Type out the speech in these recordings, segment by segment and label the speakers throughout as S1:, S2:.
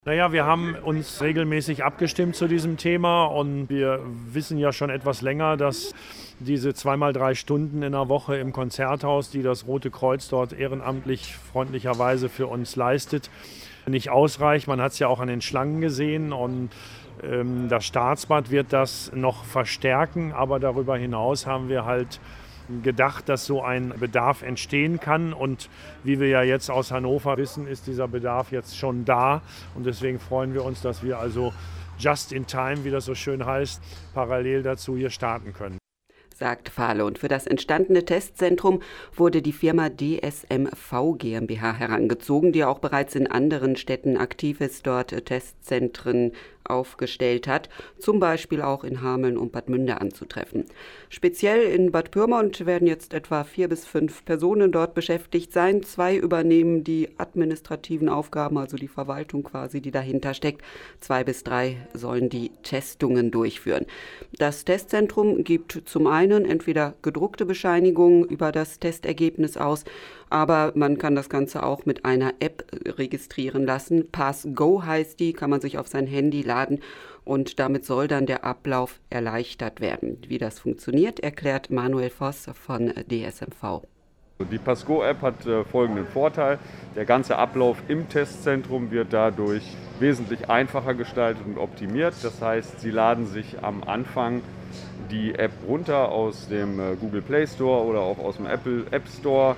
S1: Naja, wir haben uns regelmäßig abgestimmt zu diesem Thema und wir wissen ja schon etwas länger, dass diese 2x3 Stunden in der Woche im Konzerthaus, die das Rote Kreuz dort ehrenamtlich freundlicherweise für uns leistet, nicht ausreicht. Man hat es ja auch an den Schlangen gesehen und das Staatsbad wird das noch verstärken, aber darüber hinaus haben wir halt gedacht, dass so ein Bedarf entstehen kann und wie wir ja jetzt aus Hannover wissen, ist dieser Bedarf jetzt schon da und deswegen freuen wir uns, dass wir also just in time, wie das so schön heißt, parallel dazu hier starten können.
S2: Sagt Fahle. Und für das entstandene Testzentrum wurde die Firma DSMV GmbH herangezogen, die auch bereits in anderen Städten aktiv ist, dort Testzentren aufgestellt hat, zum Beispiel auch in Hameln und Bad Münde anzutreffen. Speziell in Bad Pyrmont werden jetzt etwa 4 bis 5 Personen dort beschäftigt sein. 2 übernehmen die administrativen Aufgaben, also die Verwaltung quasi, die dahinter steckt. 2 bis 3 sollen die Testungen durchführen. Das Testzentrum gibt zum einen entweder gedruckte Bescheinigungen über das Testergebnis aus, aber man kann das Ganze auch mit einer App registrieren lassen. PassGo heißt die, kann man sich auf sein Handy laden und damit soll dann der Ablauf erleichtert werden. Wie das funktioniert, erklärt Manuel Voss von DSMV.
S3: Die PassGo-App hat folgenden Vorteil. Der ganze Ablauf im Testzentrum wird dadurch wesentlich einfacher gestaltet und optimiert. Das heißt, Sie laden sich am Anfang die App runter aus dem Google Play Store oder auch aus dem Apple App Store.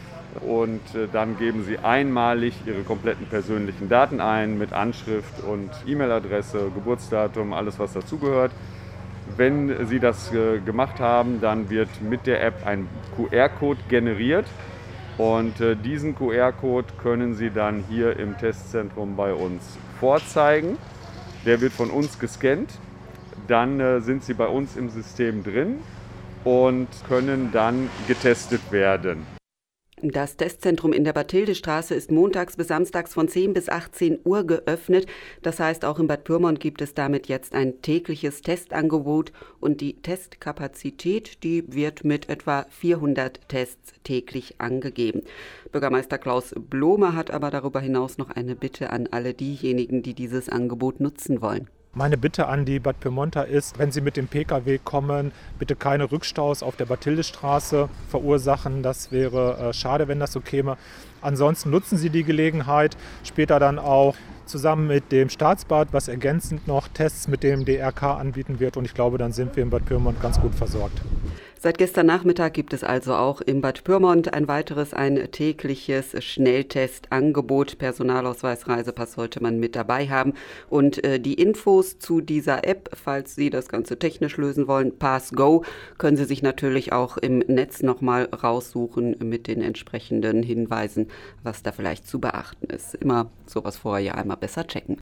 S3: Und dann geben Sie einmalig Ihre kompletten persönlichen Daten ein mit Anschrift und E-Mail-Adresse, Geburtsdatum, alles was dazugehört. Wenn Sie das gemacht haben, dann wird mit der App ein QR-Code generiert und diesen QR-Code können Sie dann hier im Testzentrum bei uns vorzeigen. Der wird von uns gescannt, dann sind Sie bei uns im System drin und können dann getestet werden.
S2: Das Testzentrum in der Bathildestraße ist montags bis samstags von 10 bis 18 Uhr geöffnet. Das heißt, auch in Bad Pyrmont gibt es damit jetzt ein tägliches Testangebot und die Testkapazität, die wird mit etwa 400 Tests täglich angegeben. Bürgermeister Klaus Blomer hat aber darüber hinaus noch eine Bitte an alle diejenigen, die dieses Angebot nutzen wollen.
S4: Meine Bitte an die Bad Pyrmonter ist, wenn Sie mit dem Pkw kommen, bitte keine Rückstaus auf der Bathildestraße verursachen. Das wäre schade, wenn das so käme. Ansonsten nutzen Sie die Gelegenheit, später dann auch zusammen mit dem Staatsbad, was ergänzend noch Tests mit dem DRK anbieten wird. Und ich glaube, dann sind wir in Bad Pyrmont ganz gut versorgt.
S2: Seit gestern Nachmittag gibt es also auch in Bad Pyrmont ein tägliches Schnelltestangebot. Personalausweis, Reisepass sollte man mit dabei haben. Und die Infos zu dieser App, falls Sie das Ganze technisch lösen wollen, PassGo, können Sie sich natürlich auch im Netz nochmal raussuchen mit den entsprechenden Hinweisen, was da vielleicht zu beachten ist. Immer sowas vorher ja einmal besser checken.